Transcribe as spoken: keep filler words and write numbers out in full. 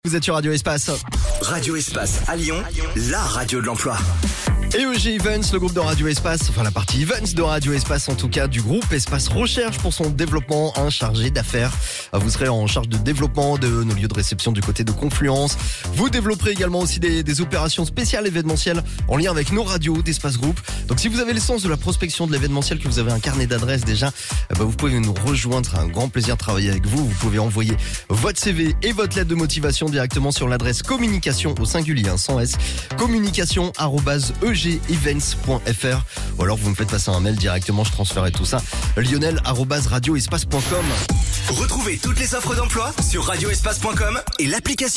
Vous êtes sur Radio Espace. Radio Espace à Lyon, la radio de l'emploi. Et E G Events, le groupe de Radio Espace, enfin la partie Events de Radio Espace en tout cas, du groupe Espace Recherche pour son développement, un chargé d'affaires. Vous serez en charge de développement de nos lieux de réception du côté de Confluence. Vous développerez également aussi des, des opérations spéciales événementielles en lien avec nos radios d'Espace Group. Donc si vous avez le sens de la prospection de l'événementiel, que vous avez un carnet d'adresses déjà, bah vous pouvez nous rejoindre. C'est un grand plaisir de travailler avec vous. Vous pouvez envoyer votre C V et votre lettre de motivation directement sur l'adresse communication au singulier, hein, sans S, communication arobase e g events point f r, ou alors vous me faites passer un mail directement, je transférerai tout ça, lionel arobase radio espace point com. Retrouvez toutes les offres d'emploi sur radio espace point com et l'application.